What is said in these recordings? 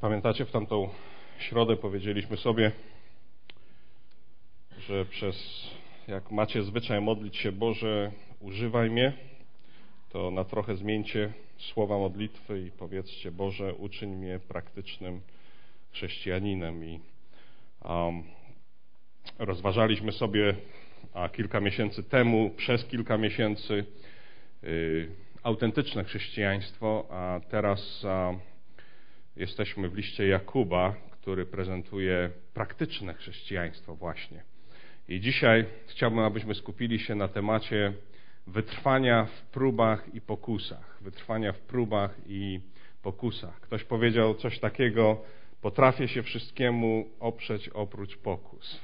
Pamiętacie, w tamtą środę powiedzieliśmy sobie, że jak macie zwyczaj modlić się: Boże, używaj mnie, to na trochę zmieńcie słowa modlitwy i powiedzcie: Boże, uczyń mnie praktycznym chrześcijaninem. I rozważaliśmy sobie kilka miesięcy temu, przez kilka miesięcy, autentyczne chrześcijaństwo, a teraz jesteśmy w liście Jakuba, który prezentuje praktyczne chrześcijaństwo właśnie. I dzisiaj chciałbym, abyśmy skupili się na temacie wytrwania w próbach i pokusach. Wytrwania w próbach i pokusach. Ktoś powiedział coś takiego: potrafię się wszystkiemu oprzeć oprócz pokus.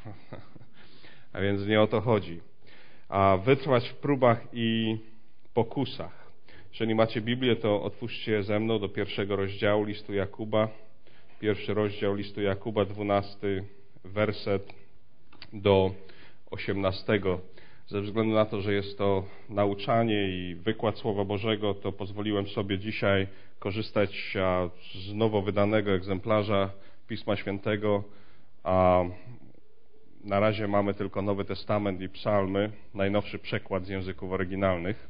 A więc nie o to chodzi. A wytrwać w próbach i pokusach. Jeżeli macie Biblię, to otwórzcie ze mną do 1 rozdziału listu Jakuba. 1 rozdział listu Jakuba, 12 werset do 18. Ze względu na to, że jest to nauczanie i wykład Słowa Bożego, to pozwoliłem sobie dzisiaj korzystać z nowo wydanego egzemplarza Pisma Świętego. A na razie mamy tylko Nowy Testament i Psalmy, najnowszy przekład z języków oryginalnych.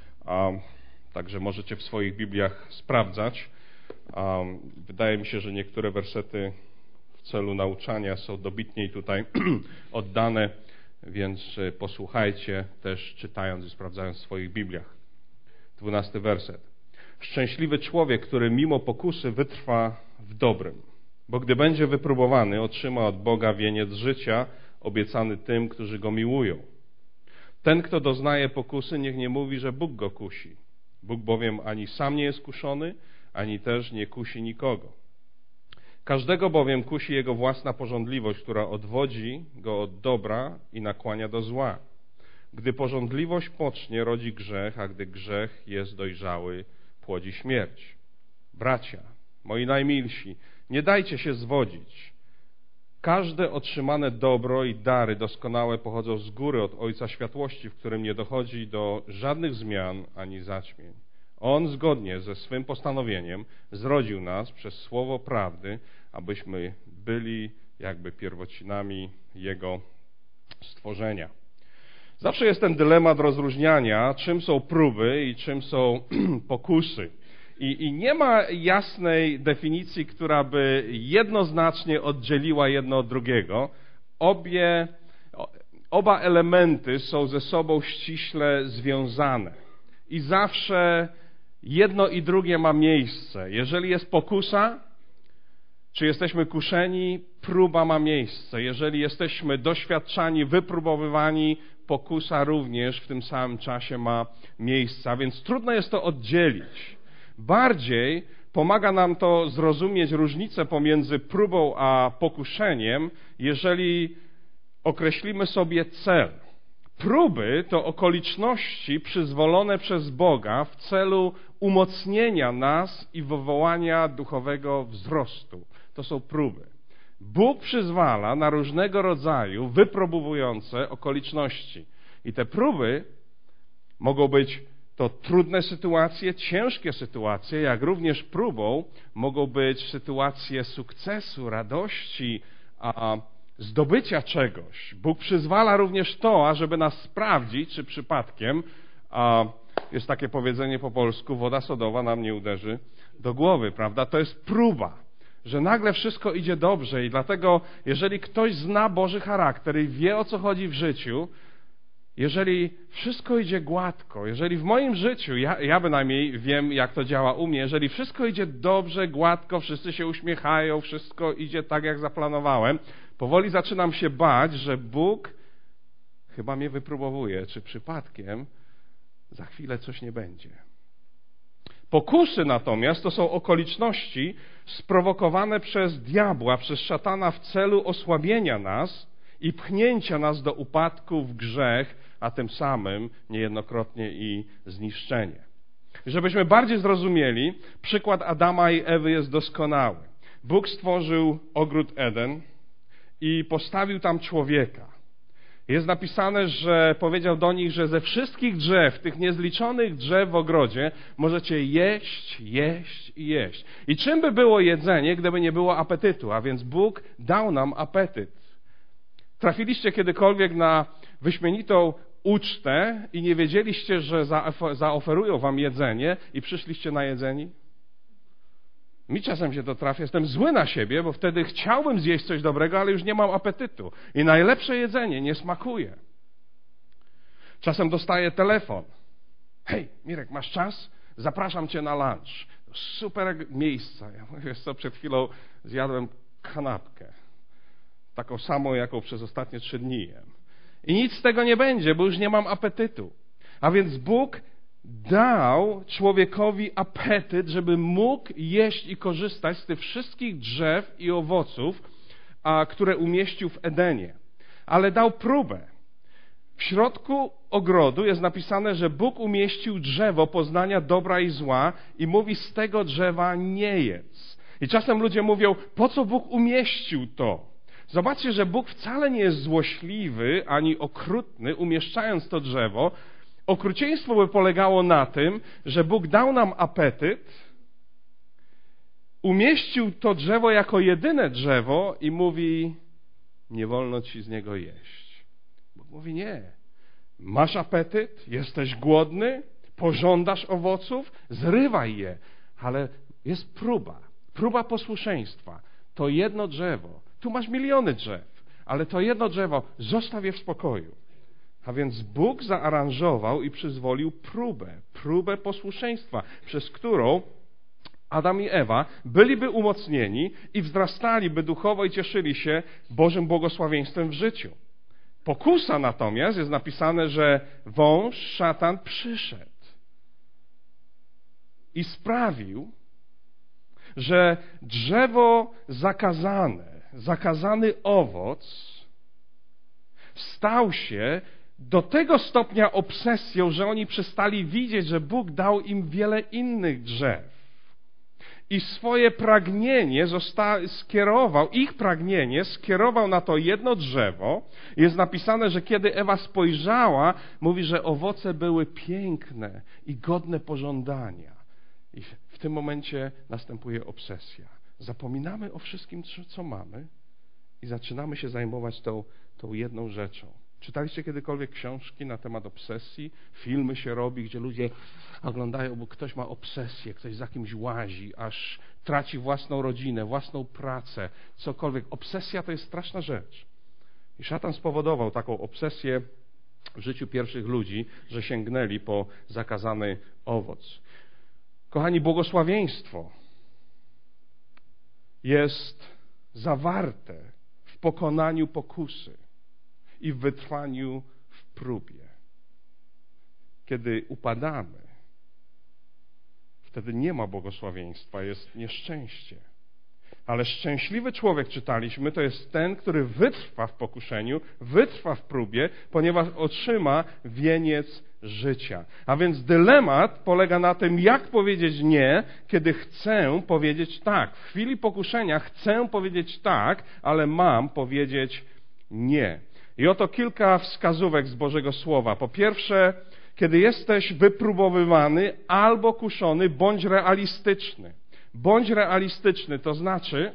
Także możecie w swoich Bibliach sprawdzać. Wydaje mi się, że niektóre wersety w celu nauczania są dobitniej tutaj oddane, więc posłuchajcie też, czytając i sprawdzając w swoich Bibliach. 12 werset. Szczęśliwy człowiek, który mimo pokusy wytrwa w dobrym, bo gdy będzie wypróbowany, otrzyma od Boga wieniec życia obiecany tym, którzy Go miłują. Ten, kto doznaje pokusy, niech nie mówi, że Bóg go kusi. Bóg bowiem ani sam nie jest kuszony, ani też nie kusi nikogo. Każdego bowiem kusi jego własna pożądliwość, która odwodzi go od dobra i nakłania do zła. Gdy pożądliwość pocznie, rodzi grzech, a gdy grzech jest dojrzały, płodzi śmierć. Bracia, moi najmilsi, nie dajcie się zwodzić. Każde otrzymane dobro i dary doskonałe pochodzą z góry od Ojca Światłości, w którym nie dochodzi do żadnych zmian ani zaćmień. On zgodnie ze swym postanowieniem zrodził nas przez słowo prawdy, abyśmy byli jakby pierwocinami Jego stworzenia. Zawsze jest ten dylemat rozróżniania, czym są próby i czym są pokusy. I nie ma jasnej definicji, która by jednoznacznie oddzieliła jedno od drugiego. Oba elementy są ze sobą ściśle związane. I zawsze jedno i drugie ma miejsce. Jeżeli jest pokusa, czy jesteśmy kuszeni, próba ma miejsce. Jeżeli jesteśmy doświadczani, wypróbowywani, pokusa również w tym samym czasie ma miejsce. A więc trudno jest to oddzielić. Bardziej pomaga nam to zrozumieć różnicę pomiędzy próbą a pokuszeniem, jeżeli określimy sobie cel. Próby to okoliczności przyzwolone przez Boga w celu umocnienia nas i wywołania duchowego wzrostu. To są próby. Bóg przyzwala na różnego rodzaju wypróbowujące okoliczności. I te próby mogą być to trudne sytuacje, ciężkie sytuacje, jak również próbą mogą być sytuacje sukcesu, radości, zdobycia czegoś. Bóg przyzwala również to, ażeby nas sprawdzić, czy przypadkiem, jest takie powiedzenie po polsku, woda sodowa nam nie uderzy do głowy, prawda? To jest próba, że nagle wszystko idzie dobrze i dlatego, jeżeli ktoś zna Boży charakter i wie, o co chodzi w życiu, jeżeli wszystko idzie gładko, jeżeli w moim życiu, ja bynajmniej wiem, jak to działa u mnie, jeżeli wszystko idzie dobrze, gładko, wszyscy się uśmiechają, wszystko idzie tak, jak zaplanowałem, powoli zaczynam się bać, że Bóg chyba mnie wypróbowuje, czy przypadkiem za chwilę coś nie będzie. Pokusy natomiast to są okoliczności sprowokowane przez diabła, przez szatana w celu osłabienia nas i pchnięcia nas do upadku w grzech, a tym samym niejednokrotnie i zniszczenie. Żebyśmy bardziej zrozumieli, przykład Adama i Ewy jest doskonały. Bóg stworzył ogród Eden i postawił tam człowieka. Jest napisane, że powiedział do nich, że ze wszystkich drzew, tych niezliczonych drzew w ogrodzie, możecie jeść, jeść i jeść. I czym by było jedzenie, gdyby nie było apetytu? A więc Bóg dał nam apetyt. Trafiliście kiedykolwiek na wyśmienitą ucztę i nie wiedzieliście, że zaoferują wam jedzenie i przyszliście najedzeni? Mi czasem się to trafia, jestem zły na siebie, bo wtedy chciałbym zjeść coś dobrego, ale już nie mam apetytu. I najlepsze jedzenie nie smakuje. Czasem dostaję telefon. Hej, Mirek, masz czas? Zapraszam cię na lunch. Super miejsca. Ja mówię, wiesz co, przed chwilą zjadłem kanapkę. Taką samą, jaką przez ostatnie 3 dni jem. I nic z tego nie będzie, bo już nie mam apetytu. A więc Bóg dał człowiekowi apetyt, żeby mógł jeść i korzystać z tych wszystkich drzew i owoców, które umieścił w Edenie. Ale dał próbę. W środku ogrodu jest napisane, że Bóg umieścił drzewo poznania dobra i zła i mówi, z tego drzewa nie jedz. I czasem ludzie mówią, po co Bóg umieścił to? Zobaczcie, że Bóg wcale nie jest złośliwy ani okrutny, umieszczając to drzewo. Okrucieństwo by polegało na tym, że Bóg dał nam apetyt, umieścił to drzewo jako jedyne drzewo i mówi, nie wolno ci z niego jeść. Bóg mówi, nie. Masz apetyt, jesteś głodny, pożądasz owoców, zrywaj je. Ale jest próba posłuszeństwa. To jedno drzewo, tu masz miliony drzew, ale to jedno drzewo, zostaw je w spokoju. A więc Bóg zaaranżował i przyzwolił próbę posłuszeństwa, przez którą Adam i Ewa byliby umocnieni i wzrastaliby duchowo i cieszyli się Bożym błogosławieństwem w życiu. Pokusa natomiast jest napisane, że wąż, szatan przyszedł i sprawił, że drzewo zakazany owoc stał się do tego stopnia obsesją, że oni przestali widzieć, że Bóg dał im wiele innych drzew. I swoje pragnienie skierował na to jedno drzewo. Jest napisane, że kiedy Ewa spojrzała, mówi, że owoce były piękne i godne pożądania. I w tym momencie następuje obsesja. Zapominamy o wszystkim, co mamy i zaczynamy się zajmować tą jedną rzeczą. Czytaliście kiedykolwiek książki na temat obsesji? Filmy się robi, gdzie ludzie oglądają, bo ktoś ma obsesję, ktoś za kimś łazi, aż traci własną rodzinę, własną pracę, cokolwiek. Obsesja to jest straszna rzecz. I szatan spowodował taką obsesję w życiu pierwszych ludzi, że sięgnęli po zakazany owoc. Kochani, błogosławieństwo jest zawarte w pokonaniu pokusy i w wytrwaniu w próbie. Kiedy upadamy, wtedy nie ma błogosławieństwa, jest nieszczęście. Ale szczęśliwy człowiek, czytaliśmy, to jest ten, który wytrwa w pokuszeniu, wytrwa w próbie, ponieważ otrzyma wieniec życia. A więc dylemat polega na tym, jak powiedzieć nie, kiedy chcę powiedzieć tak. W chwili pokuszenia chcę powiedzieć tak, ale mam powiedzieć nie. I oto kilka wskazówek z Bożego Słowa. Po pierwsze, kiedy jesteś wypróbowywany albo kuszony, bądź realistyczny. Bądź realistyczny, to znaczy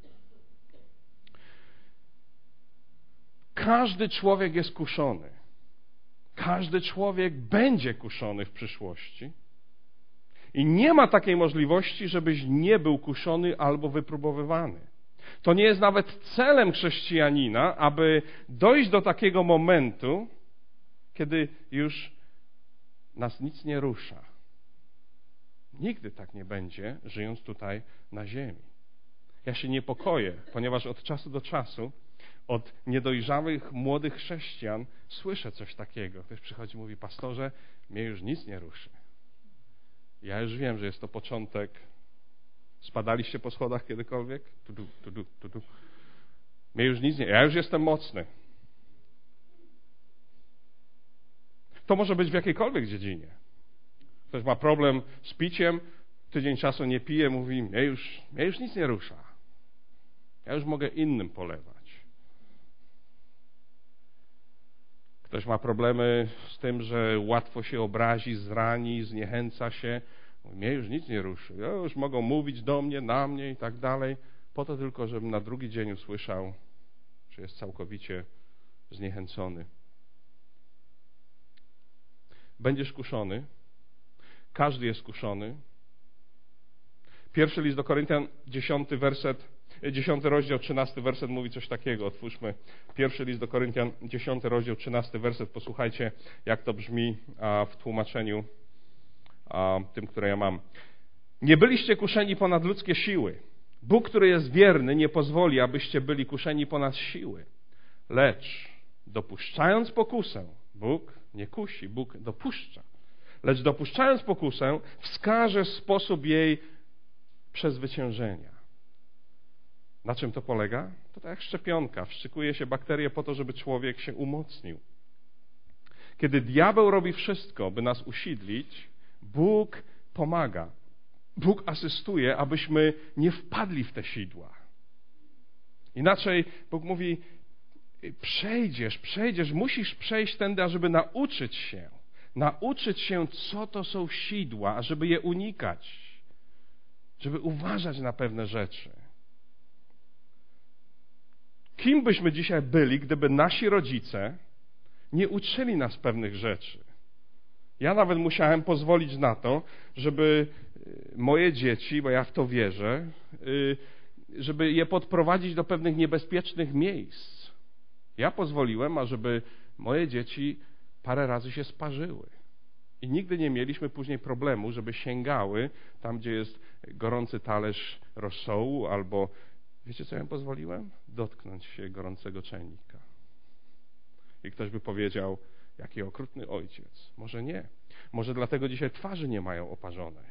każdy człowiek jest kuszony. Każdy człowiek będzie kuszony w przyszłości. I nie ma takiej możliwości, żebyś nie był kuszony albo wypróbowywany. To nie jest nawet celem chrześcijanina, aby dojść do takiego momentu, kiedy już nas nic nie rusza. Nigdy tak nie będzie, żyjąc tutaj na ziemi. Ja się niepokoję, ponieważ od czasu do czasu od niedojrzałych, młodych chrześcijan słyszę coś takiego. Ktoś przychodzi i mówi, pastorze, mnie już nic nie ruszy. Ja już wiem, że jest to początek. Spadaliście po schodach kiedykolwiek? Tudu. Mnie już nic nie... Ja już jestem mocny. To może być w jakiejkolwiek dziedzinie. Ktoś ma problem z piciem, tydzień czasu nie pije, mówi, mnie już nic nie rusza. Ja już mogę innym polewać. Ktoś ma problemy z tym, że łatwo się obrazi, zrani, zniechęca się. Mnie już nic nie ruszy. Już mogą mówić do mnie, na mnie i tak dalej. Po to tylko, żebym na drugi dzień usłyszał, że jest całkowicie zniechęcony. Będziesz kuszony. Każdy jest kuszony. Pierwszy list do Koryntian, 10 rozdział, 13 werset mówi coś takiego. Otwórzmy pierwszy list do Koryntian, 10 rozdział, 13 werset. Posłuchajcie, jak to brzmi w tłumaczeniu tym, które ja mam. Nie byliście kuszeni ponad ludzkie siły. Bóg, który jest wierny, nie pozwoli, abyście byli kuszeni ponad siły. Lecz dopuszczając pokusę, Bóg nie kusi, Bóg dopuszcza. Lecz dopuszczając pokusę, wskaże sposób jej przezwyciężenia. Na czym to polega? To tak jak szczepionka. Wszczykuje się bakterie po to, żeby człowiek się umocnił. Kiedy diabeł robi wszystko, by nas usidlić, Bóg pomaga. Bóg asystuje, abyśmy nie wpadli w te sidła. Inaczej Bóg mówi, przejdziesz, musisz przejść tędy, ażeby nauczyć się, co to są sidła, ażeby je unikać, żeby uważać na pewne rzeczy. Kim byśmy dzisiaj byli, gdyby nasi rodzice nie uczyli nas pewnych rzeczy? Ja nawet musiałem pozwolić na to, żeby moje dzieci, bo ja w to wierzę, żeby je podprowadzić do pewnych niebezpiecznych miejsc. Ja pozwoliłem, ażeby moje dzieci parę razy się sparzyły. I nigdy nie mieliśmy później problemu, żeby sięgały tam, gdzie jest gorący talerz rosołu, albo, wiecie co ja im pozwoliłem? Dotknąć się gorącego czajnika. I ktoś by powiedział, jaki okrutny ojciec. Może nie. Może dlatego dzisiaj twarzy nie mają oparzonej.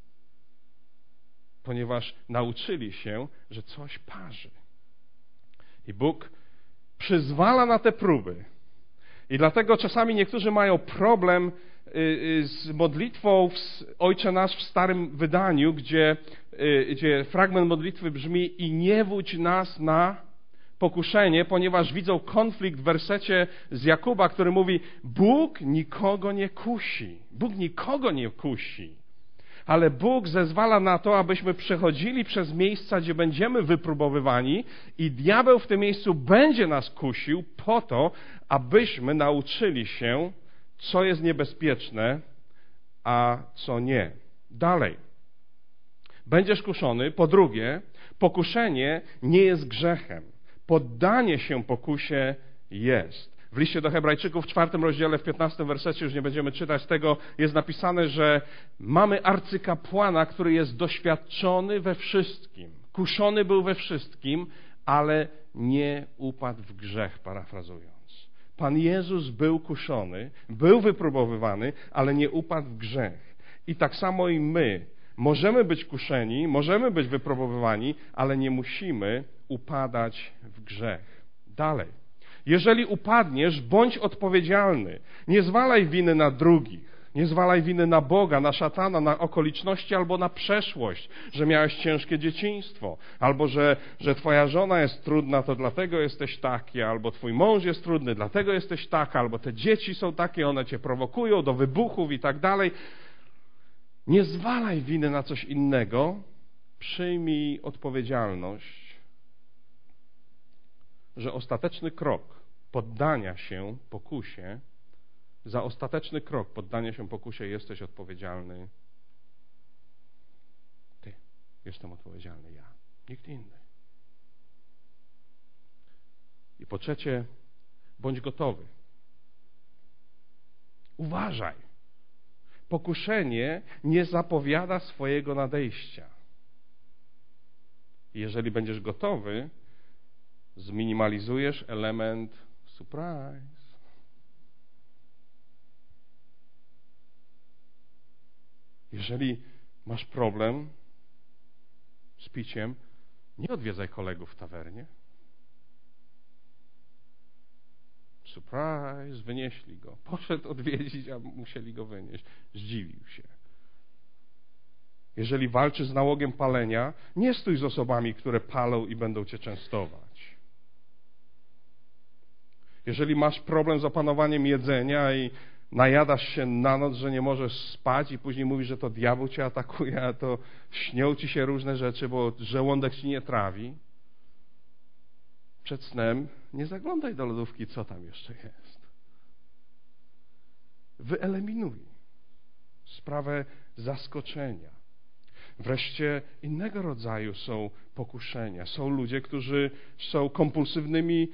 Ponieważ nauczyli się, że coś parzy. I Bóg przyzwala na te próby. I dlatego czasami niektórzy mają problem z modlitwą Ojcze Nasz w starym wydaniu, gdzie fragment modlitwy brzmi i nie wódź nas na pokuszenie, ponieważ widzą konflikt w wersecie z Jakuba, który mówi, Bóg nikogo nie kusi. Bóg nikogo nie kusi. Ale Bóg zezwala na to, abyśmy przechodzili przez miejsca, gdzie będziemy wypróbowywani i diabeł w tym miejscu będzie nas kusił po to, abyśmy nauczyli się, co jest niebezpieczne, a co nie. Dalej. Będziesz kuszony. Po drugie, pokuszenie nie jest grzechem. Poddanie się pokusie jest. W liście do Hebrajczyków w 4 rozdziale, w 15 wersecie, już nie będziemy czytać tego, jest napisane, że mamy arcykapłana, który jest doświadczony we wszystkim. Kuszony był we wszystkim, ale nie upadł w grzech, parafrazując. Pan Jezus był kuszony, był wypróbowywany, ale nie upadł w grzech. I tak samo i my możemy być kuszeni, możemy być wypróbowywani, ale nie musimy upadać w grzech. Dalej. Jeżeli upadniesz, bądź odpowiedzialny. Nie zwalaj winy na drugich. Nie zwalaj winy na Boga, na szatana, na okoliczności albo na przeszłość, że miałeś ciężkie dzieciństwo, albo że twoja żona jest trudna, to dlatego jesteś taki, albo twój mąż jest trudny, dlatego jesteś taka, albo te dzieci są takie, one cię prowokują do wybuchów i tak dalej. Nie zwalaj winy na coś innego. Przyjmij odpowiedzialność, że ostateczny krok poddania się pokusie, za ostateczny krok poddania się pokusie jesteś odpowiedzialny ty. Jestem odpowiedzialny ja, nikt inny. I po trzecie, bądź gotowy. Uważaj. Pokuszenie nie zapowiada swojego nadejścia. Jeżeli będziesz gotowy, zminimalizujesz element surprise. Jeżeli masz problem z piciem, nie odwiedzaj kolegów w tawernie. Surprise, wynieśli go. Poszedł odwiedzić, a musieli go wynieść. Zdziwił się. Jeżeli walczysz z nałogiem palenia, nie stój z osobami, które palą i będą cię częstować. Jeżeli masz problem z opanowaniem jedzenia i najadasz się na noc, że nie możesz spać i później mówisz, że to diabeł cię atakuje, a to śnią ci się różne rzeczy, bo żołądek ci nie trawi, przed snem nie zaglądaj do lodówki, co tam jeszcze jest. Wyeliminuj sprawę zaskoczenia. Wreszcie innego rodzaju są pokuszenia. Są ludzie, którzy są kompulsywnymi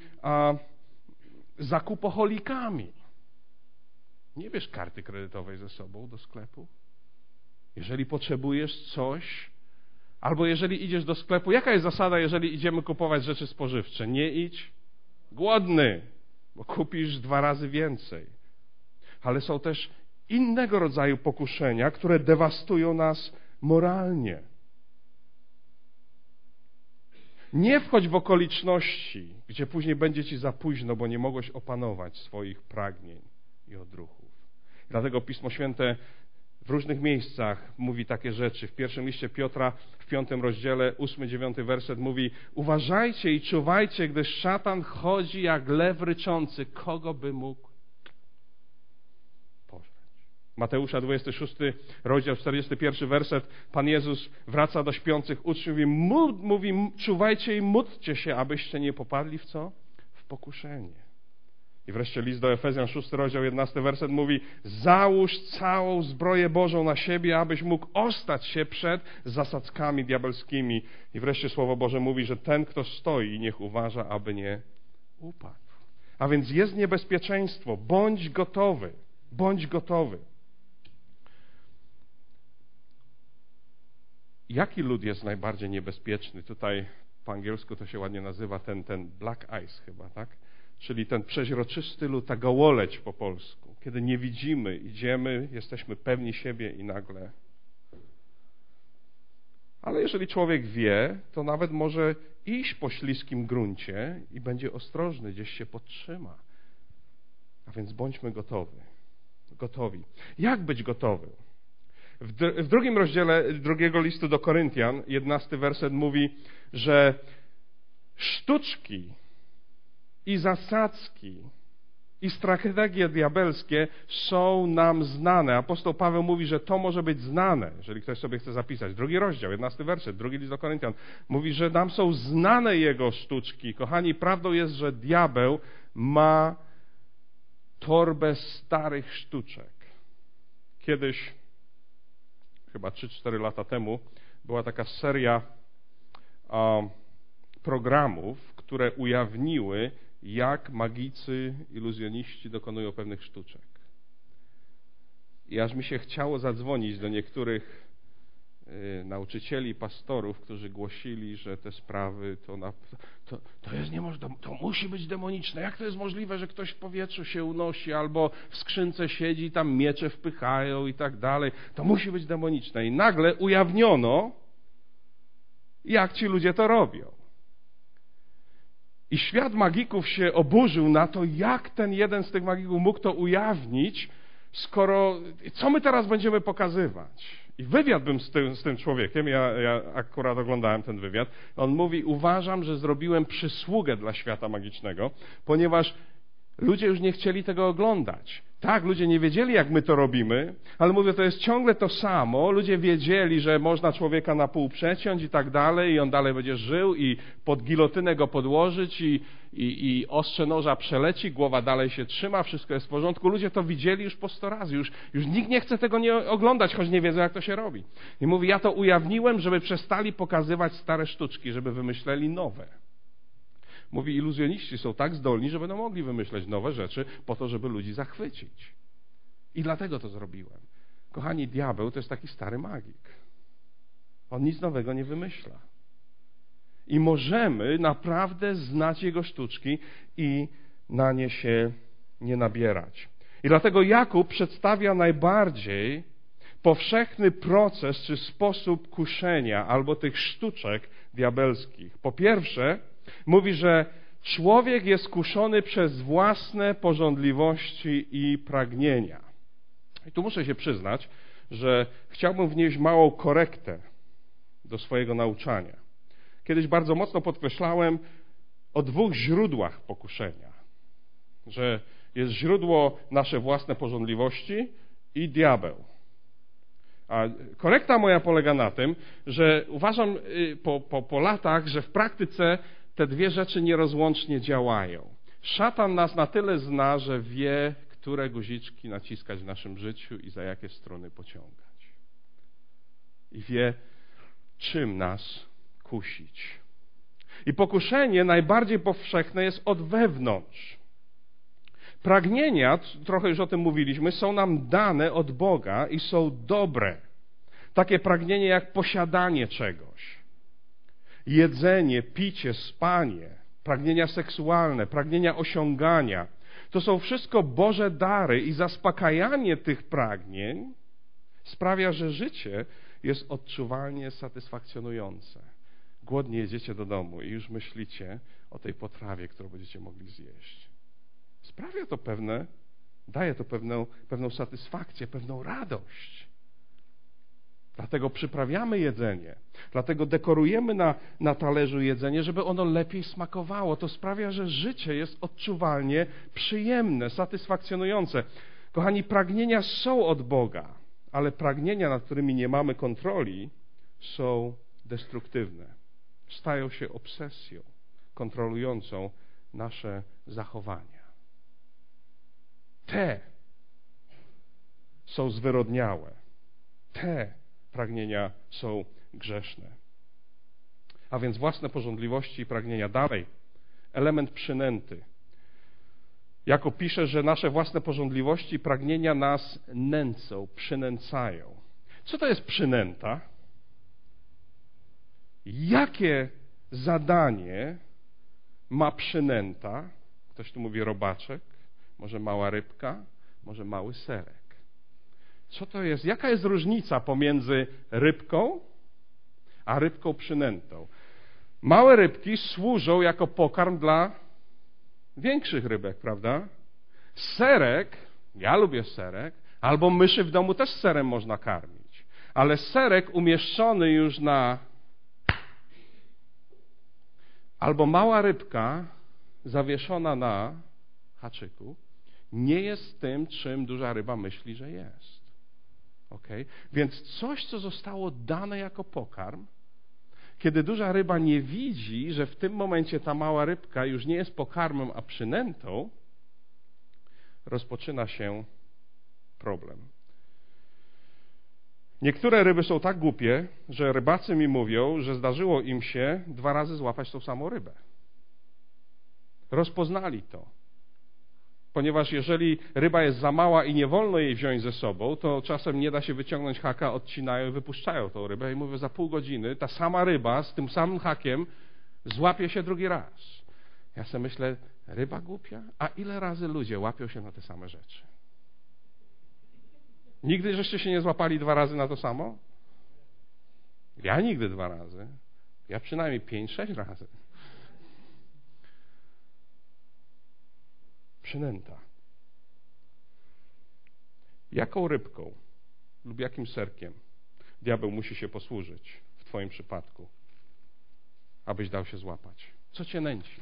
zakupoholikami. Nie bierz karty kredytowej ze sobą do sklepu. Jeżeli potrzebujesz coś, albo jeżeli idziesz do sklepu, jaka jest zasada, jeżeli idziemy kupować rzeczy spożywcze? Nie idź głodny, bo kupisz 2 razy więcej. Ale są też innego rodzaju pokuszenia, które dewastują nas moralnie. Nie wchodź w okoliczności, gdzie później będzie ci za późno, bo nie mogłeś opanować swoich pragnień i odruchów. Dlatego Pismo Święte w różnych miejscach mówi takie rzeczy. W pierwszym liście Piotra, w 5 rozdziale, 8-9 werset mówi: uważajcie i czuwajcie, gdyż szatan chodzi jak lew ryczący, kogo by mógł pożreć. Mateusza 26 rozdział, 41 werset, Pan Jezus wraca do śpiących uczniów i mówi: czuwajcie i módlcie się, abyście nie popadli w co? W pokuszenie. I wreszcie list do Efezjan, 6 rozdział, 11 werset mówi: załóż całą zbroję Bożą na siebie, abyś mógł ostać się przed zasadzkami diabelskimi. I wreszcie Słowo Boże mówi, że ten, kto stoi, niech uważa, aby nie upadł. A więc jest niebezpieczeństwo. Bądź gotowy. Bądź gotowy. Jaki lód jest najbardziej niebezpieczny? Tutaj po angielsku to się ładnie nazywa ten black ice chyba, tak? Czyli ten przeźroczysty lód, ta gołoleć po polsku. Kiedy nie widzimy, idziemy, jesteśmy pewni siebie i nagle. Ale jeżeli człowiek wie, to nawet może iść po śliskim gruncie i będzie ostrożny, gdzieś się podtrzyma. A więc bądźmy gotowi. Jak być gotowym? W 2 rozdziale 2 listu do Koryntian, 11 werset mówi, że sztuczki i zasadzki i strategie diabelskie są nam znane. Apostoł Paweł mówi, że to może być znane, jeżeli ktoś sobie chce zapisać. 2 rozdział, 11 werset, 2 list do Koryntian. Mówi, że nam są znane jego sztuczki. Kochani, prawdą jest, że diabeł ma torbę starych sztuczek. Kiedyś, chyba 3-4 lata temu, była taka seria programów, które ujawniły, jak magicy, iluzjoniści dokonują pewnych sztuczek. I aż mi się chciało zadzwonić do niektórych nauczycieli, pastorów, którzy głosili, że te sprawy to jest niemożliwe, to musi być demoniczne. Jak to jest możliwe, że ktoś w powietrzu się unosi albo w skrzynce siedzi i tam miecze wpychają i tak dalej. To musi być demoniczne. I nagle ujawniono, jak ci ludzie to robią. I świat magików się oburzył na to, jak ten jeden z tych magików mógł to ujawnić, skoro co my teraz będziemy pokazywać? I wywiad bym z tym człowiekiem, ja akurat oglądałem ten wywiad, on mówi: uważam, że zrobiłem przysługę dla świata magicznego, ponieważ ludzie już nie chcieli tego oglądać. Tak, ludzie nie wiedzieli, jak my to robimy, ale mówię, to jest ciągle to samo. Ludzie wiedzieli, że można człowieka na pół przeciąć i tak dalej, i on dalej będzie żył, i pod gilotynę go podłożyć, i ostrze noża przeleci, głowa dalej się trzyma, wszystko jest w porządku. Ludzie to widzieli już po 100 razy. Już nikt nie chce tego nie oglądać, choć nie wiedzą, jak to się robi. I mówi, ja to ujawniłem, żeby przestali pokazywać stare sztuczki, żeby wymyśleli nowe. Mówi, iluzjoniści są tak zdolni, że będą mogli wymyśleć nowe rzeczy po to, żeby ludzi zachwycić. I dlatego to zrobiłem. Kochani, diabeł to jest taki stary magik. On nic nowego nie wymyśla. I możemy naprawdę znać jego sztuczki i na nie się nie nabierać. I dlatego Jakub przedstawia najbardziej powszechny proces czy sposób kuszenia albo tych sztuczek diabelskich. Po pierwsze, mówi, że człowiek jest kuszony przez własne pożądliwości i pragnienia. I tu muszę się przyznać, że chciałbym wnieść małą korektę do swojego nauczania. Kiedyś bardzo mocno podkreślałem o 2 źródłach pokuszenia. że jest źródło nasze własne pożądliwości i diabeł. A korekta moja polega na tym, że uważam po latach, że w praktyce te dwie rzeczy nierozłącznie działają. Szatan nas na tyle zna, że wie, które guziczki naciskać w naszym życiu i za jakie struny pociągać. I wie, czym nas kusić. I pokuszenie najbardziej powszechne jest od wewnątrz. Pragnienia, trochę już o tym mówiliśmy, są nam dane od Boga i są dobre. Takie pragnienie jak posiadanie czegoś, jedzenie, picie, spanie, pragnienia seksualne, pragnienia osiągania. To są wszystko Boże dary i zaspokajanie tych pragnień sprawia, że życie jest odczuwalnie satysfakcjonujące. Głodnie jedziecie do domu i już myślicie o tej potrawie, którą będziecie mogli zjeść. Sprawia to daje to pewną satysfakcję, pewną radość. Dlatego przyprawiamy jedzenie, dlatego dekorujemy na talerzu jedzenie, żeby ono lepiej smakowało. To sprawia, że życie jest odczuwalnie przyjemne, satysfakcjonujące. Kochani, pragnienia są od Boga, ale pragnienia, nad którymi nie mamy kontroli, są destruktywne. Stają się obsesją kontrolującą nasze zachowania. Te są zwyrodniałe. Te pragnienia są grzeszne. A więc własne pożądliwości i pragnienia. Dalej, element przynęty. Jakub pisze, że nasze własne pożądliwości i pragnienia nas nęcą, przynęcają. Co to jest przynęta? Jakie zadanie ma przynęta? Ktoś tu mówi robaczek, może mała rybka, może mały serek. Co to jest? Jaka jest różnica pomiędzy rybką a rybką przynętą? Małe rybki służą jako pokarm dla większych rybek, prawda? Serek, ja lubię serek, albo myszy w domu też serem można karmić. Ale serek umieszczony już albo mała rybka zawieszona na haczyku nie jest tym, czym duża ryba myśli, że jest. Okay? Więc coś, co zostało dane jako pokarm, kiedy duża ryba nie widzi, że w tym momencie ta mała rybka już nie jest pokarmem, a przynętą, rozpoczyna się problem. Niektóre ryby są tak głupie, że rybacy mi mówią, że zdarzyło im się 2 razy złapać tą samą rybę. Rozpoznali to. Ponieważ jeżeli ryba jest za mała i nie wolno jej wziąć ze sobą, to czasem nie da się wyciągnąć haka, odcinają i wypuszczają tą rybę i mówię, za pół godziny ta sama ryba z tym samym hakiem złapie się drugi raz. Ja sobie myślę, ryba głupia? A ile razy ludzie łapią się na te same rzeczy? Nigdy żeście się nie złapali 2 razy na to samo? Ja nigdy 2 razy. Ja przynajmniej 5-6 razy. Przynęta. Jaką rybką lub jakim serkiem diabeł musi się posłużyć w twoim przypadku, abyś dał się złapać? Co cię nęci?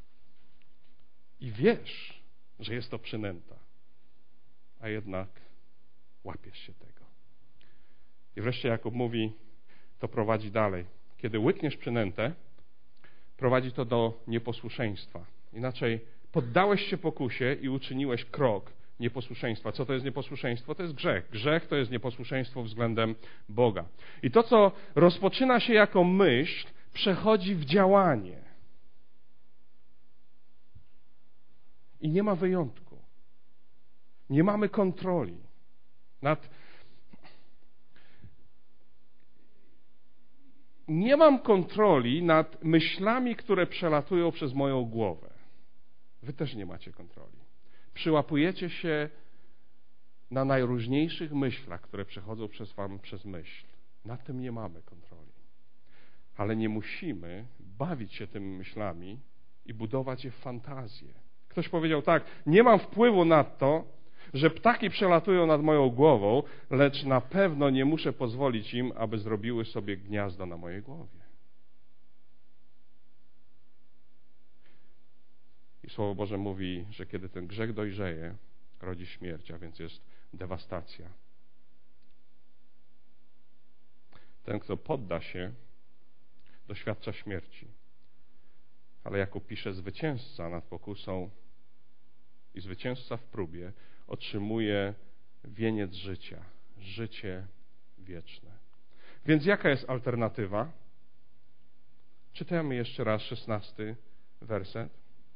I wiesz, że jest to przynęta, a jednak łapiesz się tego. I wreszcie Jakub mówi, to prowadzi dalej. Kiedy łykniesz przynętę, prowadzi to do nieposłuszeństwa. Inaczej poddałeś się pokusie i uczyniłeś krok nieposłuszeństwa. Co to jest nieposłuszeństwo? To jest grzech. Grzech to jest nieposłuszeństwo względem Boga. I to, co rozpoczyna się jako myśl, przechodzi w działanie. I nie ma wyjątku. Nie mamy kontroli Nie mam kontroli nad myślami, które przelatują przez moją głowę. Wy też nie macie kontroli. Przyłapujecie się na najróżniejszych myślach, które przechodzą przez myśl. Nad tym nie mamy kontroli. Ale nie musimy bawić się tymi myślami i budować je w fantazję. Ktoś powiedział tak, nie mam wpływu na to, że ptaki przelatują nad moją głową, lecz na pewno nie muszę pozwolić im, aby zrobiły sobie gniazdo na mojej głowie. I Słowo Boże mówi, że kiedy ten grzech dojrzeje, rodzi śmierć, a więc jest dewastacja. Ten, kto podda się, doświadcza śmierci. Ale Jakub pisze, zwycięzca nad pokusą i zwycięzca w próbie otrzymuje wieniec życia, życie wieczne. Więc jaka jest alternatywa? Czytajmy jeszcze raz 16 werset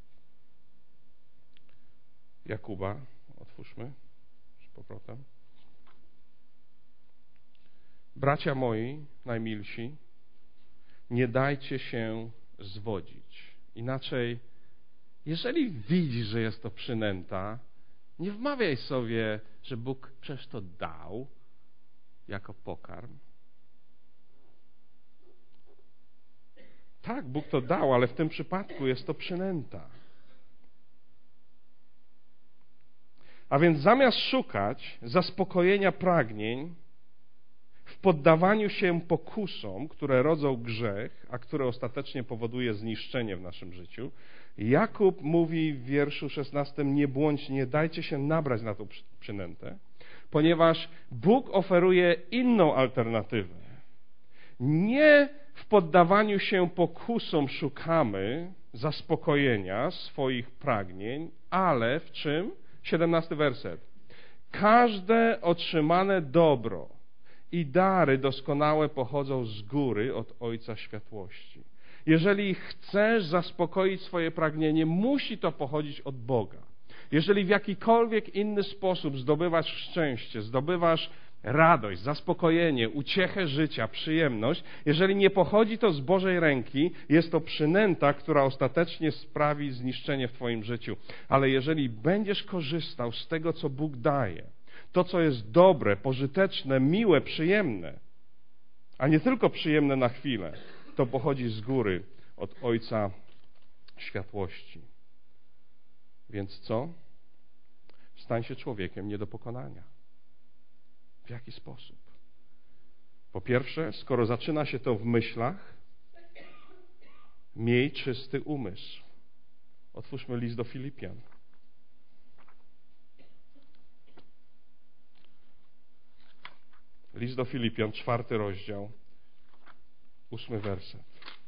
Jakuba. Otwórzmy z powrotem. Bracia moi, najmilsi, nie dajcie się zwodzić. Inaczej, jeżeli widzisz, że jest to przynęta, nie wmawiaj sobie, że Bóg przecież to dał jako pokarm. Tak, Bóg to dał, ale w tym przypadku jest to przynęta. A więc zamiast szukać zaspokojenia pragnień w poddawaniu się pokusom, które rodzą grzech, a które ostatecznie powoduje zniszczenie w naszym życiu, Jakub mówi w wierszu 16: nie dajcie się nabrać na tą przynętę, ponieważ Bóg oferuje inną alternatywę. Nie w poddawaniu się pokusom szukamy zaspokojenia swoich pragnień, ale w czym? 17 werset. Każde otrzymane dobro i dary doskonałe pochodzą z góry od Ojca Światłości. Jeżeli chcesz zaspokoić swoje pragnienie, musi to pochodzić od Boga. Jeżeli w jakikolwiek inny sposób zdobywasz szczęście, zdobywasz radość, zaspokojenie, uciechę życia, przyjemność, jeżeli nie pochodzi to z Bożej ręki, jest to przynęta, która ostatecznie sprawi zniszczenie w twoim życiu. Ale jeżeli będziesz korzystał z tego, co Bóg daje, to, co jest dobre, pożyteczne, miłe, przyjemne, a nie tylko przyjemne na chwilę, to pochodzi z góry od Ojca Światłości. Więc co? Stań się człowiekiem nie do pokonania. W jaki sposób? Po pierwsze, skoro zaczyna się to w myślach, miej czysty umysł. Otwórzmy list do Filipian. List do Filipian, 4 rozdział, 8 werset.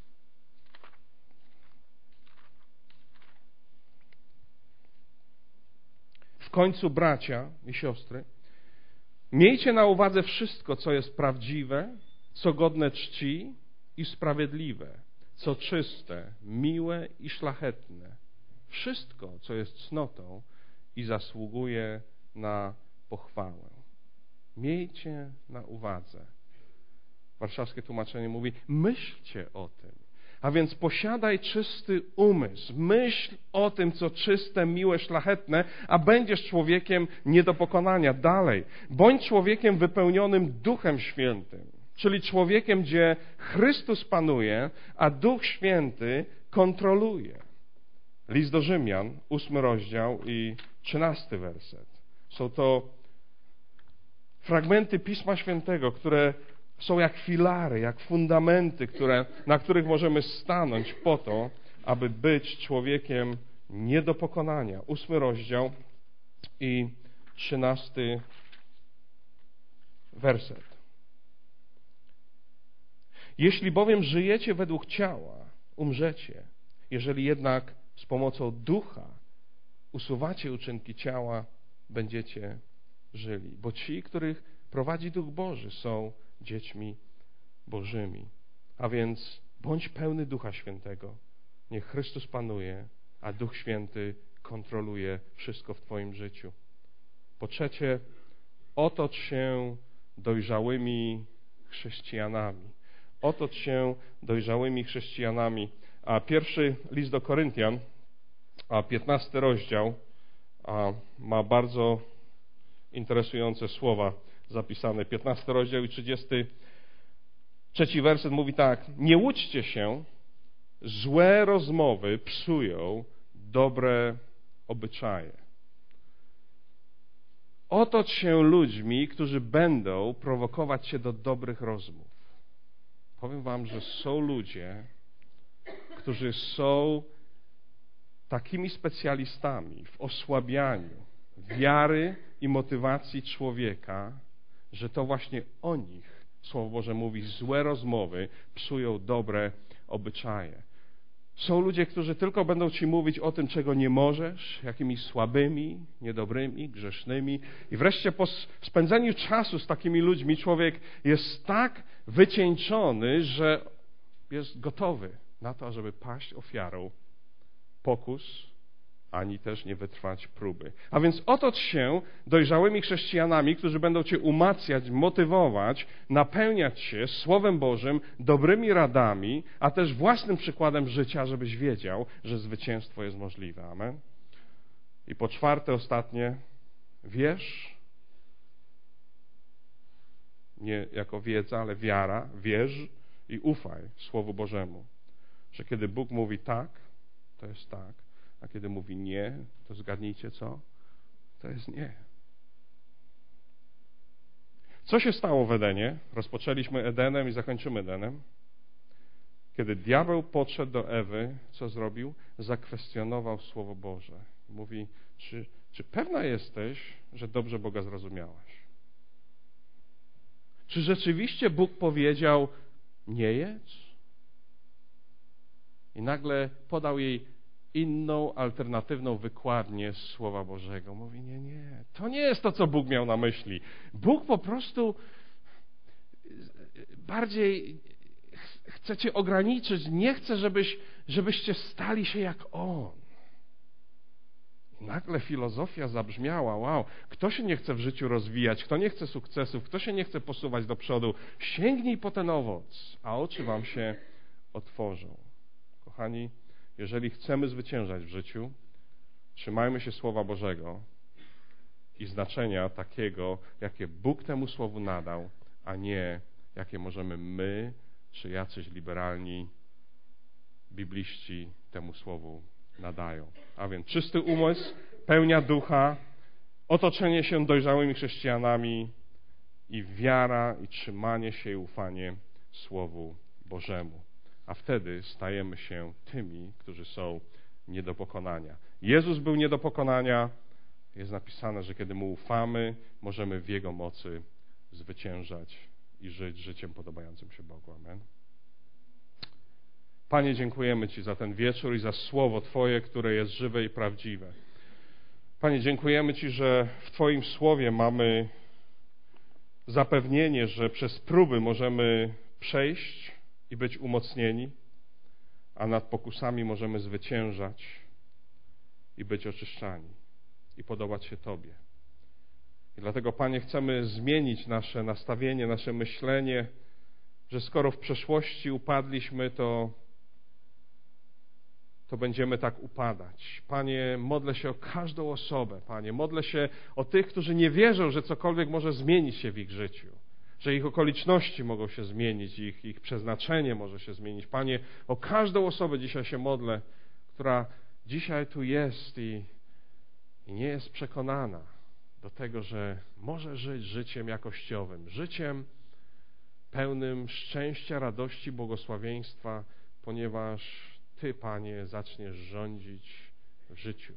W końcu, bracia i siostry, miejcie na uwadze wszystko, co jest prawdziwe, co godne czci i sprawiedliwe, co czyste, miłe i szlachetne. Wszystko, co jest cnotą i zasługuje na pochwałę. Miejcie na uwadze. Warszawskie tłumaczenie mówi, myślcie o tym. A więc posiadaj czysty umysł. Myśl o tym, co czyste, miłe, szlachetne, a będziesz człowiekiem nie do pokonania. Dalej. Bądź człowiekiem wypełnionym Duchem Świętym. Czyli człowiekiem, gdzie Chrystus panuje, a Duch Święty kontroluje. List do Rzymian, 8 rozdział i 13 werset. Są to fragmenty Pisma Świętego, które są jak filary, jak fundamenty, na których możemy stanąć po to, aby być człowiekiem nie do pokonania. 8 rozdział i 13 werset. Jeśli bowiem żyjecie według ciała, umrzecie. Jeżeli jednak z pomocą ducha usuwacie uczynki ciała, będziecie żyli. Bo ci, których prowadzi Duch Boży, są dziećmi Bożymi. A więc bądź pełny Ducha Świętego. Niech Chrystus panuje, a Duch Święty kontroluje wszystko w twoim życiu. Po trzecie, otocz się dojrzałymi chrześcijanami. Otocz się dojrzałymi chrześcijanami. A pierwszy list do Koryntian, a 15 rozdział, ma bardzo interesujące słowa zapisane. 15 rozdział i 33 werset mówi tak. Nie łudźcie się, złe rozmowy psują dobre obyczaje. Otocz się ludźmi, którzy będą prowokować cię do dobrych rozmów. Powiem wam, że są ludzie, którzy są takimi specjalistami w osłabianiu wiary i motywacji człowieka, że to właśnie o nich Słowo Boże mówi, złe rozmowy psują dobre obyczaje. Są ludzie, którzy tylko będą ci mówić o tym, czego nie możesz, jakimi słabymi, niedobrymi, grzesznymi. I wreszcie po spędzeniu czasu z takimi ludźmi człowiek jest tak wycieńczony, że jest gotowy na to, ażeby paść ofiarą pokus, ani też nie wytrwać próby. A więc otocz się dojrzałymi chrześcijanami, którzy będą cię umacniać, motywować, napełniać się Słowem Bożym, dobrymi radami, a też własnym przykładem życia, żebyś wiedział, że zwycięstwo jest możliwe. Amen. I po czwarte, ostatnie, wierz, nie jako wiedza, ale wiara, wierz i ufaj Słowu Bożemu, że kiedy Bóg mówi tak, to jest tak, a kiedy mówi nie, to zgadnijcie co? To jest nie. Co się stało w Edenie? Rozpoczęliśmy Edenem i zakończymy Edenem. Kiedy diabeł podszedł do Ewy, co zrobił? Zakwestionował Słowo Boże. Mówi, czy pewna jesteś, że dobrze Boga zrozumiałaś? Czy rzeczywiście Bóg powiedział, nie jedz? I nagle podał jej inną, alternatywną wykładnię z Słowa Bożego. Mówi, nie, to nie jest to, co Bóg miał na myśli. Bóg po prostu bardziej chce cię ograniczyć, nie chce, żebyście stali się jak On. I nagle filozofia zabrzmiała, wow, kto się nie chce w życiu rozwijać, kto nie chce sukcesów, kto się nie chce posuwać do przodu, sięgnij po ten owoc, a oczy wam się otworzą. Kochani, jeżeli chcemy zwyciężać w życiu, trzymajmy się Słowa Bożego i znaczenia takiego, jakie Bóg temu Słowu nadał, a nie jakie możemy my, czy jacyś liberalni bibliści temu Słowu nadają. A więc czysty umysł, pełnia ducha, otoczenie się dojrzałymi chrześcijanami i wiara i trzymanie się i ufanie Słowu Bożemu. A wtedy stajemy się tymi, którzy są nie do pokonania. Jezus był nie do pokonania. Jest napisane, że kiedy Mu ufamy, możemy w Jego mocy zwyciężać i żyć życiem podobającym się Bogu. Amen. Panie, dziękujemy Ci za ten wieczór i za Słowo Twoje, które jest żywe i prawdziwe. Panie, dziękujemy Ci, że w Twoim Słowie mamy zapewnienie, że przez próby możemy przejść i być umocnieni, a nad pokusami możemy zwyciężać i być oczyszczani i podobać się Tobie. I dlatego, Panie, chcemy zmienić nasze nastawienie, nasze myślenie, że skoro w przeszłości upadliśmy, to będziemy tak upadać. Panie, modlę się o każdą osobę, Panie, modlę się o tych, którzy nie wierzą, że cokolwiek może zmienić się w ich życiu, że ich okoliczności mogą się zmienić, ich przeznaczenie może się zmienić. Panie, o każdą osobę dzisiaj się modlę, która dzisiaj tu jest i nie jest przekonana do tego, że może żyć życiem jakościowym, życiem pełnym szczęścia, radości, błogosławieństwa, ponieważ Ty, Panie, zaczniesz rządzić w życiu.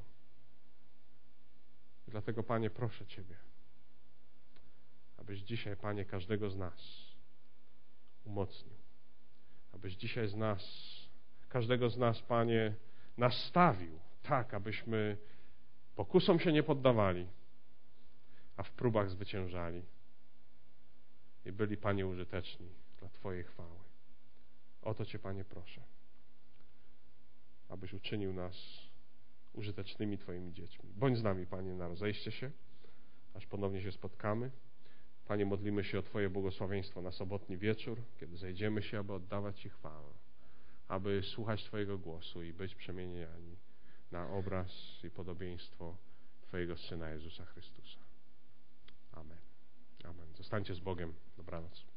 I dlatego, Panie, proszę Ciebie, abyś dzisiaj, Panie, każdego z nas umocnił. Abyś dzisiaj każdego z nas, Panie, nastawił tak, abyśmy pokusom się nie poddawali, a w próbach zwyciężali i byli, Panie, użyteczni dla Twojej chwały. O to Cię, Panie, proszę, abyś uczynił nas użytecznymi Twoimi dziećmi. Bądź z nami, Panie, na rozejście się, aż ponownie się spotkamy. Panie, modlimy się o Twoje błogosławieństwo na sobotni wieczór, kiedy zejdziemy się, aby oddawać Ci chwałę, aby słuchać Twojego głosu i być przemieniani na obraz i podobieństwo Twojego Syna Jezusa Chrystusa. Amen. Amen. Zostańcie z Bogiem. Dobranoc.